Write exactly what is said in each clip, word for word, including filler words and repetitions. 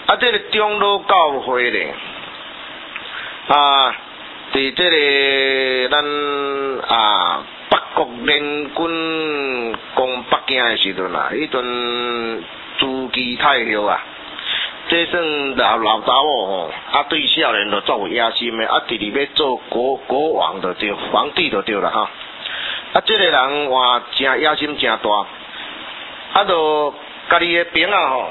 啊，这个长老教会咧，啊，伫这个咱啊北国联军攻北京的时阵啊，迄阵朱基太后啊，这算老老查某吼，啊对少年就作有野心的，啊直直要做国国王就对，皇帝就对了哈。啊，这个人哇，真野心真大，啊，就家己的兵啊吼。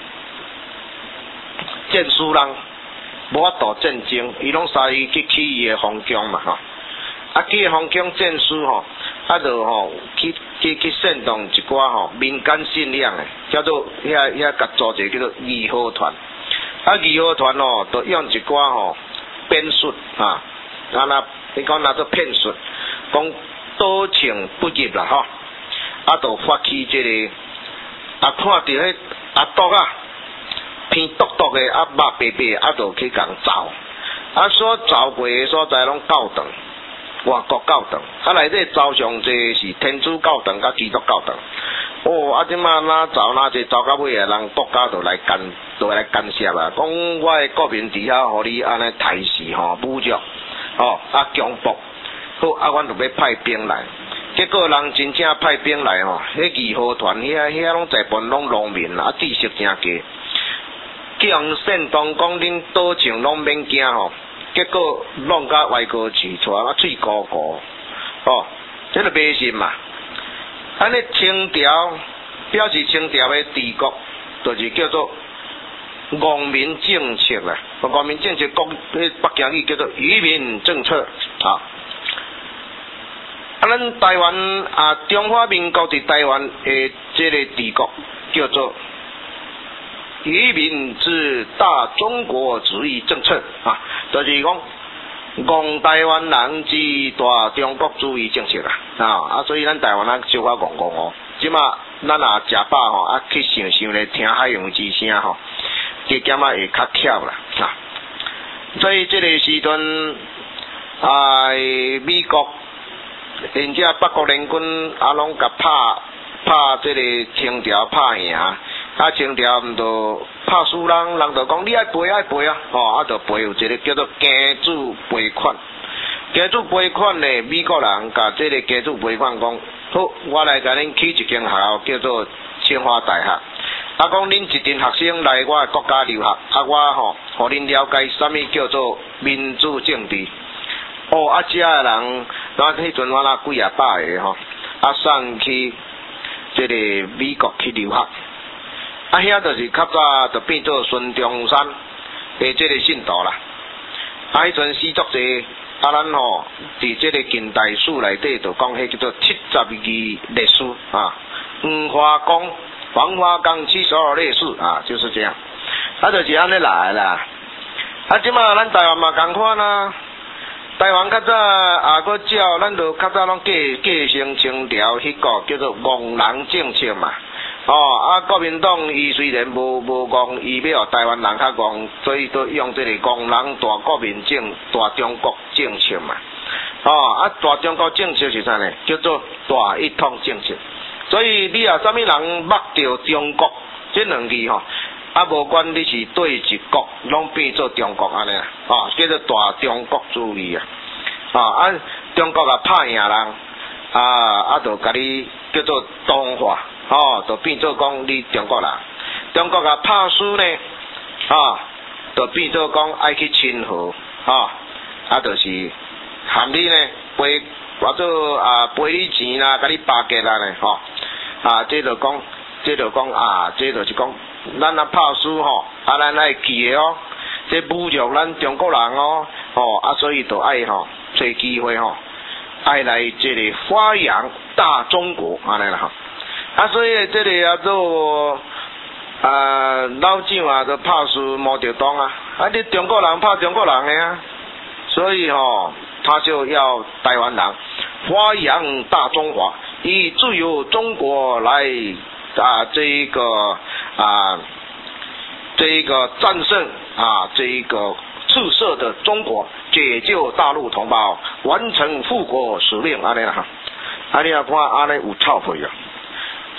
战输人无法度战争，伊拢使伊去起伊的皇宫嘛吼，啊起皇宫战输吼，啊就吼去去去煽动一寡吼民间信仰的，叫做遐遐甲组一个叫做义和团，啊义和团哦，就用一寡吼骗术啊，啊那你讲那做骗术，讲多情不入啦吼，啊就发起这个啊看到迄阿毒啊。偏毒毒的啊，肉白白啊，就去共走，啊，所走过的所在拢教堂，外国教堂，啊，内底走上这是天主教堂甲基督教堂，哦，啊，即马哪走哪这走到尾啊，人国家就来干，就来干涉啊，讲我的国民伫遐，互你安尼抬视吼，侮辱，吼，啊，强迫，好，啊，阮就要派兵来，结果人真正派兵来吼，迄义和团遐遐拢大部分拢农民啊，知识真低。叫煽动讲恁多情拢免惊吼，结果弄甲歪高起出啊嘴高高，哦，这个迷信嘛。安尼清朝表示清朝的治国，就是叫做国民政策啦。国民政策讲，迄北京语叫做愚民政策啊。啊，咱台湾啊，中华民国伫台湾的这个治国叫做。愚民之大中国主义政策啊，就是讲讲台湾人之大中国主义政策啦啊啊，所以咱台湾人小可戆戆哦，即马咱也食饱吼，啊去想想咧听海洋之声吼，加减啊会较巧啦啊。所以这个时阵啊，美国人家北国联军啊，拢甲拍拍这个清朝拍赢。啊，清朝毋就拍输人，人就讲你爱赔爱赔啊，吼，啊就赔有一个叫做家主赔款。家主赔款呢，美国人甲这个家主赔款讲，好，我来甲恁起一间学校叫做清华大学。啊，讲恁一群学生来我的国家留学，啊，我吼，互恁了解什么叫做民主政治。哦，啊，遮个人，咱迄阵我那几啊百个吼，啊，送去这个美国去留学。啊，遐就是较早就变做孙中山的这个信徒啦。啊，迄阵死足济，啊，咱吼伫这个近代史内底就讲迄叫做七十二烈士啊，黄花岗、黄花岗七十二烈士啊，就是这样。啊，就是安尼来啦。啊，即马咱台湾嘛共款啊。台湾较早啊，搁照咱就较早拢继继承清朝迄个叫做亡人政策嘛。哦，啊，国民党伊虽然无无讲，伊要台湾人较讲，所以都用这个工人大国民政大中国政策嘛。哦，啊，大中国政策是啥呢？叫做大一统政策。所以你啊，啥物人捌着中国这两字吼，啊，无管你是对一国，拢变做中国安尼啊，哦，叫做大中国主义啊。啊，啊，中国啊拍赢人，啊，啊，就甲你叫做同化。哦，就变做讲你中国人，中国啊拍输呢，啊，就变做讲爱去亲和，啊，啊，就是含你呢赔或者啊赔你钱啦，甲你巴结啦呢，吼，啊，这就讲，这就讲啊，这就是讲，咱啊拍输吼，啊，咱爱记的哦，这侮辱咱中国人哦，哦，啊，所以就爱吼，找机会吼，爱来这里发扬大中国安尼啦吼。啊，所以这里啊做啊老蒋啊，就拍输毛泽东啊，啊你中国人拍中国人的啊，所以吼、哦，他就要台湾人发扬大中华，以自由中国来啊这一个啊这一个战胜啊这一个赤色的中国，解救大陆同胞，完成复国使命安尼啦哈，啊你啊看安尼有臭屁啊。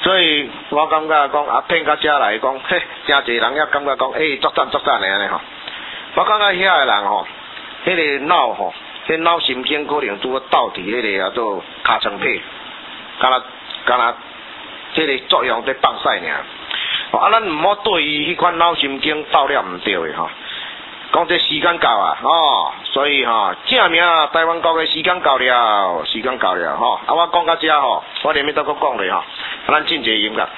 所以我感觉讲啊，骗到遮来讲，嘿，真侪人也感觉讲，诶、欸，作战作战的安尼吼。我感觉遐个人吼，迄、那个脑吼，迄脑神经可能拄倒伫迄个啊做尻川皮，敢若敢若，即个作用在放屎尔。啊，咱毋好对于迄款脑神经倒了毋对的吼。讲这时间到啊，哦，所以吼，正名台湾国的时间到了，时间到了吼。啊，我讲到遮吼，我连面都搁讲咧吼，啊，咱进一个音乐。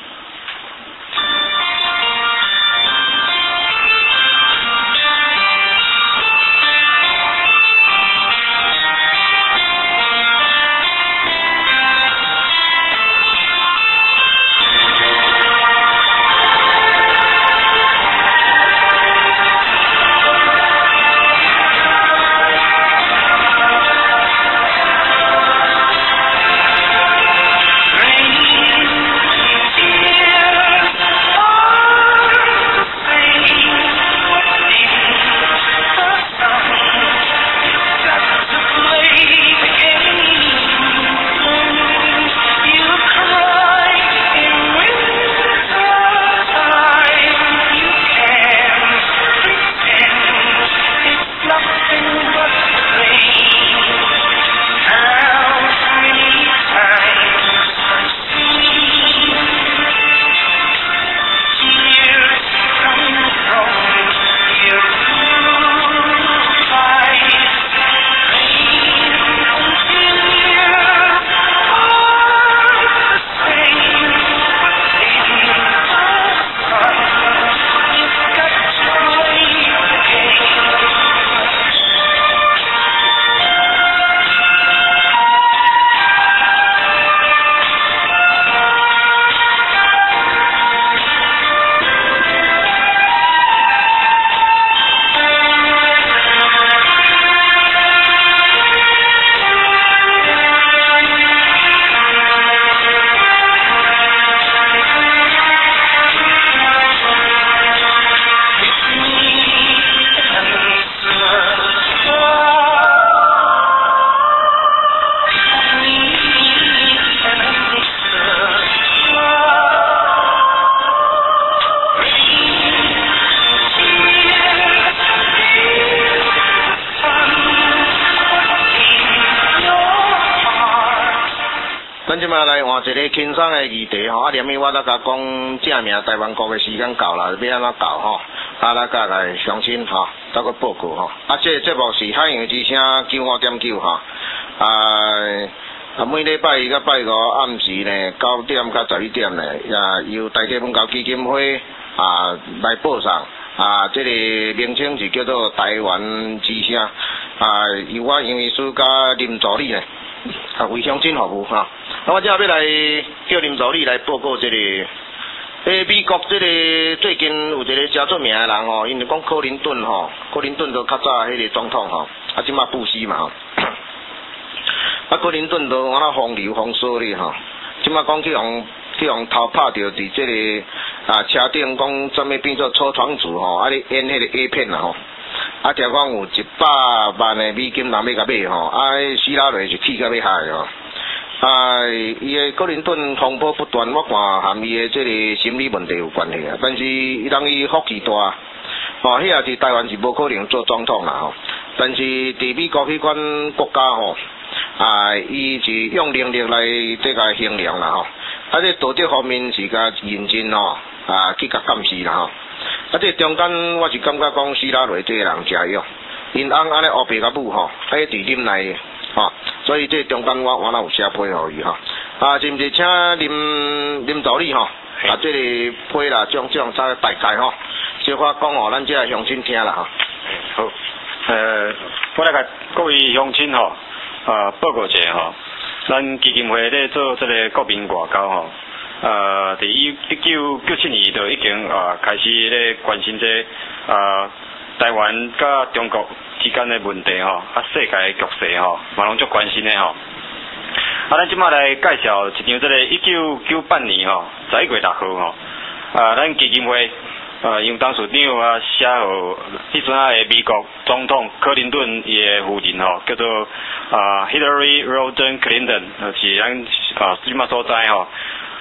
咱即马来换一个轻松的议题吼，啊，连面我再甲讲正名台湾国的时间到啦，要安怎到吼？啊，咱甲来相亲吼，再个报告吼。啊，这个节目是海洋之声九五点九吼，啊啊每礼拜一甲拜五暗时呢九点到十二点呢，也由大家文教基金会啊来播送。啊，这个名称是叫做台湾之声，啊，由我杨医师甲林助理呢，啊为乡亲服务哈。啊，我今日要来叫林助理来报告这个，诶，美国这个最近有一个真出名的人吼，因为讲克林顿吼，克林顿都较早迄个总统吼，啊，即马布希嘛吼，啊，克林顿都安那风流风骚哩吼，即马讲去用。去用偷拍到伫这个啊车顶讲怎么变做臭床主吼，啊你演迄个 A 片啦吼，啊听讲有一百万的美金人要甲买吼，啊死老落是气甲要害吼，啊伊个克林顿风波不断，我看含伊的这个心理问题有关系啊，但是伊人伊福气大，吼，迄也是台湾是无可能做总统啦吼，但是伫美国迄款国家吼，啊伊是用能力来这个衡量啦吼。啊，这道德方面是甲认真吼，啊去甲监视啦吼。啊，这中间我是感觉讲死拉落这个人真勇，因翁安尼黑白甲母吼，还伫啉内吼，所以这中间我我哪有写批互伊吼。啊，是毋是请林林助理吼，啊这个批啦，种种啥大概吼，小可讲互咱这个乡亲听啦吼。 好，呃，我来甲各位乡亲吼，啊报告一下吼。咱基金会咧做这个国民外交吼，呃，伫一九九七年就已经啊开始咧关心这啊台湾甲中国之间的问题吼，啊世界的局势吼，嘛拢足关心的吼。啊，咱即马来介绍一张这个一九九八年吼十一月六号吼，啊，咱基金会。呃，因当署长啊写互迄阵啊的美国总统克林顿伊的夫人吼，叫做啊 Hillary Rodham Clinton，是咱啊即马所在吼，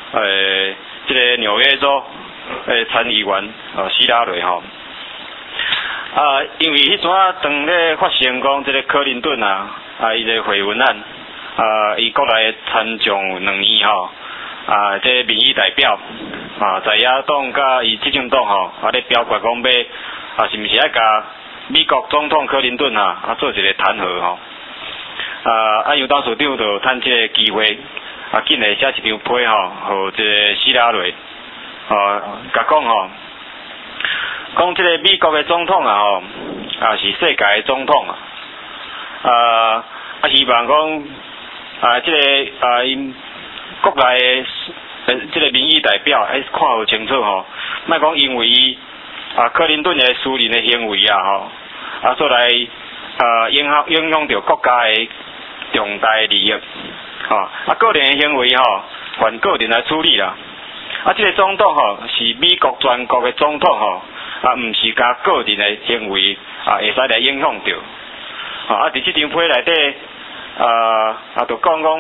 诶，这个纽约州诶参议员呃希拉蕊吼。啊，因为迄阵啊，当咧发生讲这个克林顿啊，啊，伊个绯闻案，啊，伊国内参众两年吼，啊，这民意代表啊，在野党甲伊执政党吼，啊咧表决讲要啊，是毋是爱甲美国总统克林顿啊，啊做一个弹劾吼，啊，啊，杨当署长就趁这个机会，啊，紧来写一张批吼，互这个希拉蕊，啊，甲讲吼。讲这个美国的总统啊吼，啊是世界的总统啊，啊啊希望讲啊这个啊因国内的这个民意代表还是看好清楚吼，莫讲因为伊啊克林顿的私人的行为啊吼，啊所来啊影响影响到国家的重大利益，吼啊个人的行为吼，换个人来处理啦，啊这个总统吼是美国全国的总统吼。啊，毋是甲个人的行为啊，会使来影响到。啊，伫即张批内底，啊啊，就讲讲，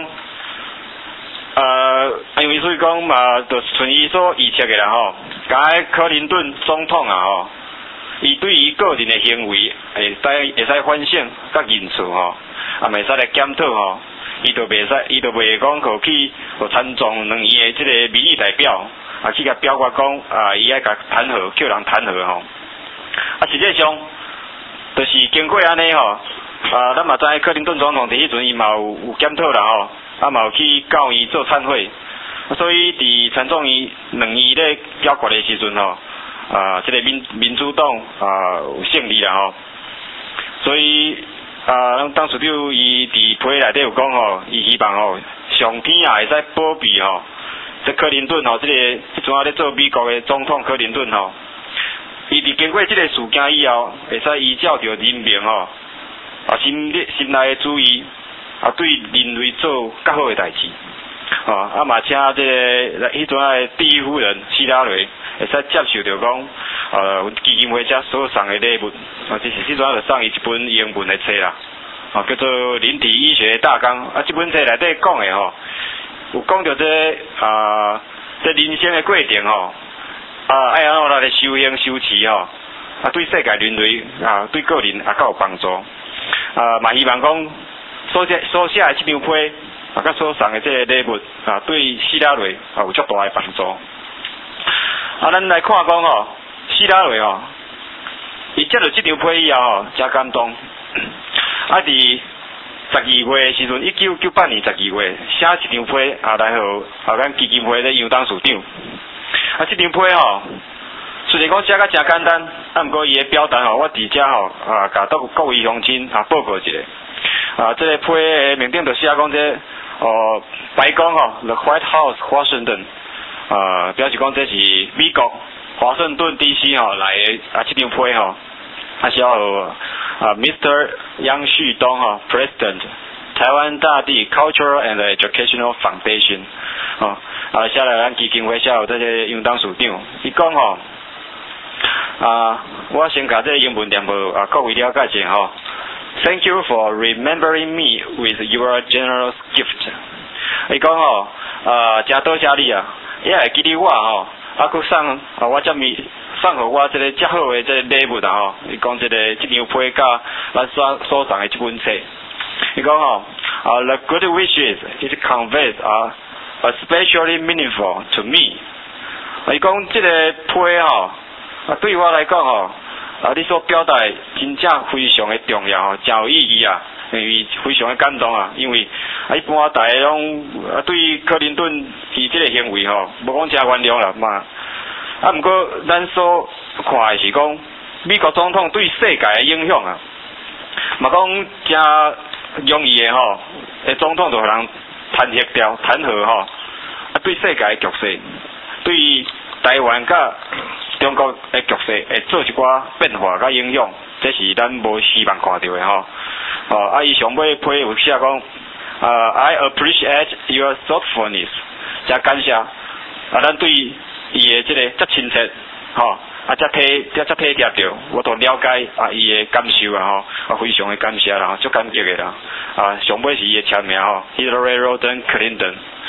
呃，因为所以讲嘛，就顺伊所预测的啦吼，甲克林顿总统啊吼，伊对于个人的行为会使会使反省甲认错吼，啊，袂使来检讨吼，伊就袂使，伊就袂讲互去互参众两院的即个民意代表。啊，去甲表决讲啊，伊爱甲弹劾，叫人弹劾吼。啊，实际上，就是经过安尼吼，啊，咱嘛知克林顿总统伫迄阵伊嘛有有检讨啦吼，啊嘛有去教伊做忏悔，所以伫参众议两院咧表决的时阵吼，啊，即、这个民民主党啊有胜利啦吼，所以啊，咱当署长伊伫批内底有讲吼，伊希望吼上天也会使保庇吼。这克林顿吼，这个即阵啊咧做美国的总统克林顿吼，伊伫经过这个事件以后，会使依照着人民吼，啊心里心内的主意，啊对人类做较好的代志，吼啊嘛请这个迄阵啊第一夫人希拉蕊会使接受着讲，呃基金会遮所送的礼物，啊就是迄阵啊就送伊一本英文的册啦，啊叫做《人体医学大纲》，啊这本册内底讲的吼。有讲到这啊，这人生的过程吼，啊，爱安怎来修行修持吼，啊，对世界人类啊，对个人也较有帮助。啊，嘛希望讲所写所写的这张批，啊，甲所送的这个礼物啊，对希拉蕊啊有足大的帮助。啊，咱来看讲吼，希拉蕊吼，伊接到这张批以后吼，真感动。啊，伫十二月时阵，一九九八年十二月写一张批啊，来互啊咱基金会的杨当署长。啊，这张批吼，虽然讲写甲真简单，啊，毋过伊的表达吼，我伫遮吼啊，甲各各位乡亲啊报告一下。啊，这个批的名顶就写讲这哦，白宫吼 ，The White House Washington， 啊，表示讲这是美国华盛顿 D C 吼来的啊，这张批吼，啊是要啊 ，Mister 杨旭东哈 ，President 台湾大地 Cultural and Educational Foundation， 哦，啊，下来咱基金会下有这些杨当署长，伊讲吼，啊，我先甲这个英文念无啊，各位了解一下吼。Thank you for remembering me with your generous gift。伊讲吼，啊，真多谢你啊，也会记得我吼，啊，佮送啊，我这么送互我这个遮好的这个礼物啊吼。伊讲这个这张批甲咱所所送的这本册。伊讲吼，啊 ，the good wishes it conveys are especially meaningful to me。伊讲这个批吼，啊，对我来讲吼。啊！你所表达真正非常的重要吼，真有意义啊！因为非常的感动啊！因为啊，一般大家拢啊对克林顿伊这个行为吼，无讲真原谅啦嘛。啊，毋过咱所看的是讲美国总统对世界的影响啊，嘛讲真容易的吼，诶，总统就互人弹劾掉、弹劾吼，啊，对世界的局势，对台湾甲中国的局势会做一寡变化甲影响，这是咱无希望看到的吼。哦，啊，伊上尾批有写讲，啊 ，I appreciate your thoughtfulness， 真感谢，啊，咱对伊的这个遮亲切，吼，啊，遮体遮遮体贴着，我都了解啊，伊的感受啊，吼，啊，非常的感谢啦，足感激的啦，啊，上尾是伊的签名吼 ，Hillary Rodham Clinton，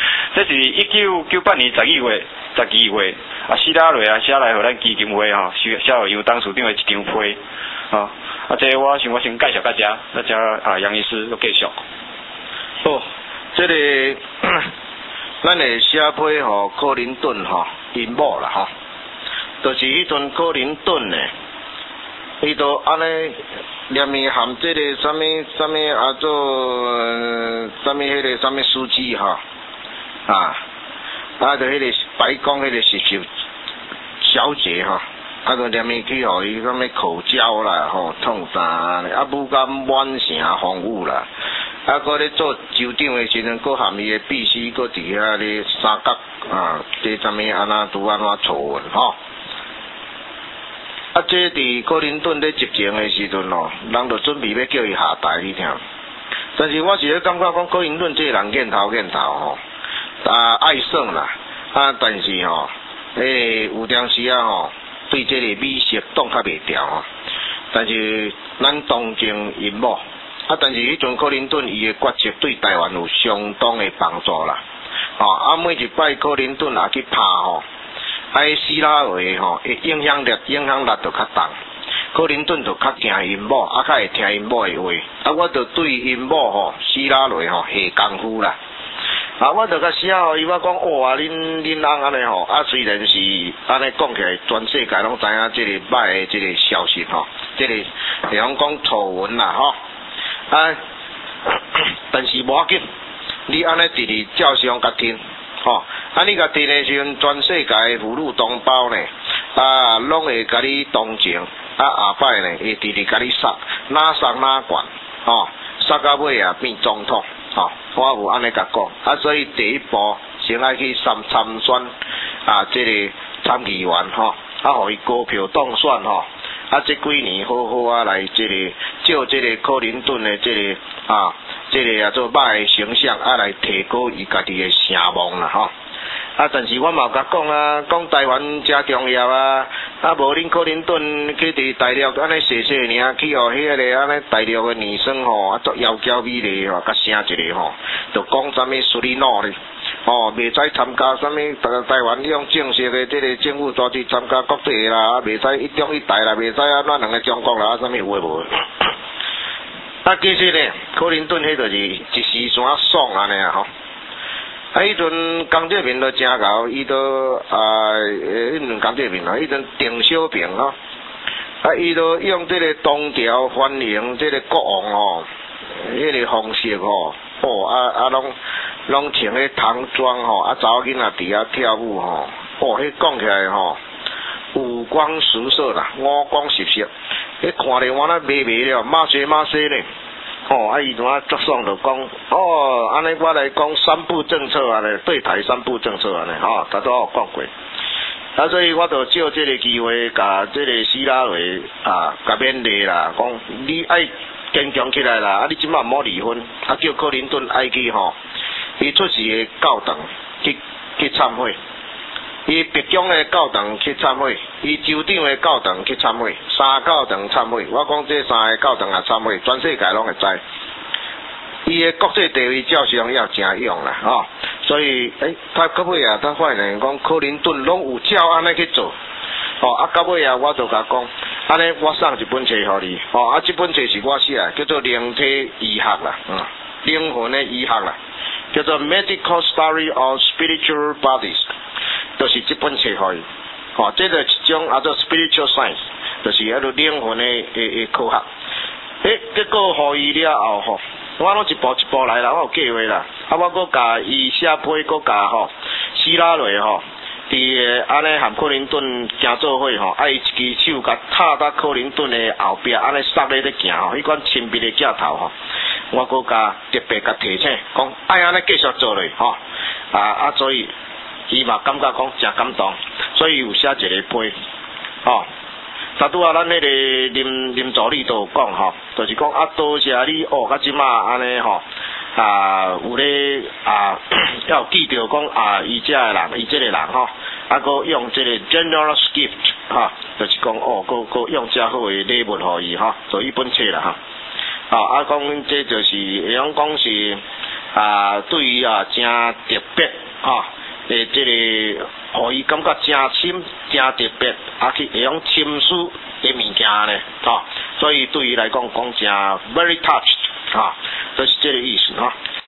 这是一九九八年十二月十二月啊，希拉瑞啊写来互咱基金会吼，写写互杨董事长的一张批啊。啊，这个我想我先介绍大家，大家啊杨医师都继续。 哦，这个咱的写批吼，克林顿吼，因某啦吼，就是迄阵克林顿呢，伊都安尼连面含这个什么什么啊做什么迄个什么书记哈啊，啊就迄个白宫迄个实习小姐哈，啊就连面去互伊什么口交啦吼，痛啥啊不敢满城风雨啦。啊，搁咧做州长的时阵，搁含伊的秘书，搁伫遐咧三角啊，这什么安那拄安怎错闻吼？啊，这伫克林顿咧执政的时阵咯，人就准备要叫伊下台去听。但是我是咧感觉讲克林顿这个人见头见头吼，啊爱耍啦，啊但是吼，诶、欸、有当时啊吼，对这个美食挡较袂牢吼。但是咱同情因某。啊，但是迄阵克林顿伊的决策对台湾有相当的帮助啦。吼、哦，啊每一摆克林顿也去拍吼，啊希拉蕊吼，伊影响力影响力就较重。克林顿就较听因某，啊较会听因某的话。啊，我就对因某吼希拉蕊吼下功夫啦。啊，我就甲写互伊，我讲哦啊，恁恁翁安尼吼，啊虽然是安尼讲起来，全世界拢知影即个歹的即个消息吼，即、這个比方讲丑闻啦吼。啊，但是无要紧，你安尼直直照常甲听，吼、哦，啊你甲听的时阵，全世界的妇女同胞呢，啊，拢会甲你同情，啊下摆呢会直直甲你杀，哪杀哪管，吼、哦，杀到尾啊变总统，吼、哦，我有安尼甲讲，啊所以第一步先爱去参参选啊，即、這个参议员吼，啊，互伊高票当选吼。啊，这几年好好啊，来这个照这个克林顿的这个啊，这个啊做歹的形象啊，来提高伊家己的声望啦吼。啊，但是我嘛有甲讲啊，讲台湾真重要啊，啊无恁克林顿去伫大陆安尼细细尔去互迄个安尼大陆的女生吼，啊做窈窕美丽吼，甲生一个吼，就讲啥物苏里诺咧。哦，袂使参加啥物台台湾用正式的这个政府组织参加国际啦，啊袂使一中一台啦，袂使啊咱两个中国啦，啊啥物有诶无？啊，其实呢，克林顿迄就是一时阵爽安尼啊吼。啊，迄阵江泽民都真搞，伊都啊，迄阵江泽民啊，迄阵邓小平吼，啊，伊都用这个东条欢迎这个国王吼，迄个方式吼。哦，啊啊，拢拢穿迄唐装吼，啊，查某囡仔伫遐跳舞吼，哦，迄讲起来吼，五光十色啦，五光十色，迄看着我那美美了，马西马西呢，哦，啊，伊怎啊作爽就讲，哦，安尼我来讲三步政策安尼，对台三步政策安尼，吼，他都有讲过，啊，所以我就借这个机会，甲这个希拉蕊啊，甲勉励啦，讲你爱。坚强起来啦！啊，你即摆毋好离婚，啊叫克林顿爱去吼，伊出席的教堂去去参会，伊白宫的教堂去参会，伊州长的教堂去参会，三教堂参会。我讲这三个教堂也参会，全世界拢会知。伊的国际地位照常要真勇啦，吼、哦。所以，诶、欸，他到尾啊，他发现讲克林顿拢有照安尼去做。哦，啊，到尾啊，我就甲讲，安尼我送一本册互你，哦，啊，这本册是我写的，叫做灵体医学啦，嗯，灵魂的医学啦，叫做 Medical Story of Spiritual Bodies， 就是这本册互伊，哦，这个一种啊做 Spiritual Science， 就是迄个灵魂的的的科学，诶，结果互伊了后吼，我拢一步一步来啦，我有计划啦，啊，我搁甲伊写批，搁甲吼希拉蕊吼。伫安尼含克林顿行做伙吼，啊伊一支手甲插到克林顿的后壁，安尼塞咧咧行吼，迄款亲密的镜头吼，我搁甲特别甲提醒，讲爱安尼继续做落吼，啊啊，所以伊嘛感觉讲真感动，所以有写一个批，吼。达拄啊，咱迄个林林助理都有讲吼，就是讲啊，多谢你哦，甲即马安尼吼。啊，有咧啊，要记着讲啊，伊遮个人，伊即个人吼，啊，搁用即个 generous gift 哈，就是讲哦，搁搁用遮好诶礼物互伊哈，做一本册啦哈。啊，啊，讲这就是会用讲是啊，对于啊真特别啊，诶，这个互伊感觉真深、真特别，啊去会用亲属的物件呢，啊，所以对伊来讲讲真 very touched 啊，就是这个意思啊。